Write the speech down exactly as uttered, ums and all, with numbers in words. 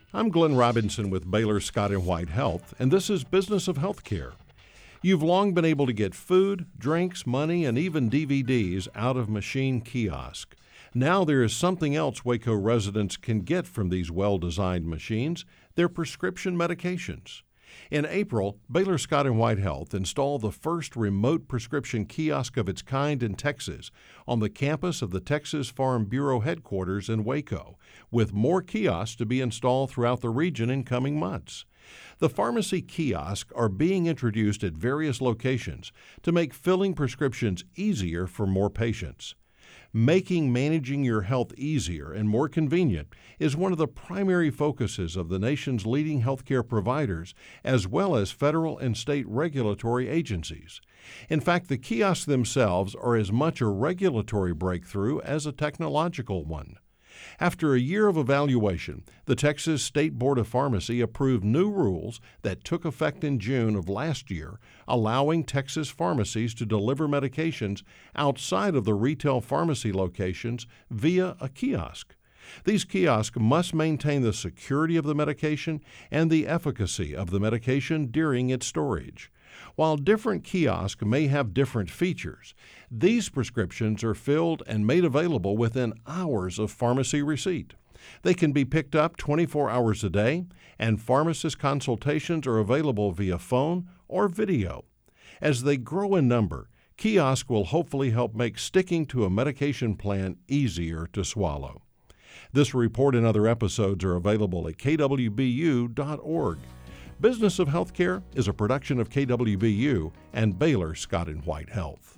I'm Glenn Robinson with Baylor Scott and White Health, and this is Business of Healthcare. You've long been able to get food, drinks, money, and even D V Ds out of machine kiosk. Now there is something else Waco residents can get from these well-designed machines, their prescription medications. In April, Baylor Scott and White Health installed the first remote prescription kiosk of its kind in Texas on the campus of the Texas Farm Bureau headquarters in Waco, with more kiosks to be installed throughout the region in coming months. The pharmacy kiosks are being introduced at various locations to make filling prescriptions easier for more patients. Making managing your health easier and more convenient is one of the primary focuses of the nation's leading healthcare providers, as well as federal and state regulatory agencies. In fact, the kiosks themselves are as much a regulatory breakthrough as a technological one. After a year of evaluation, the Texas State Board of Pharmacy approved new rules that took effect in June of last year, allowing Texas pharmacies to deliver medications outside of the retail pharmacy locations via a kiosk. These kiosks must maintain the security of the medication and the efficacy of the medication during its storage. While different kiosks may have different features, these prescriptions are filled and made available within hours of pharmacy receipt. They can be picked up twenty-four hours a day, and pharmacist consultations are available via phone or video. As they grow in number, kiosks will hopefully help make sticking to a medication plan easier to swallow. This report and other episodes are available at K W B U dot org. Business of Healthcare is a production of K W B U and Baylor Scott and White Health.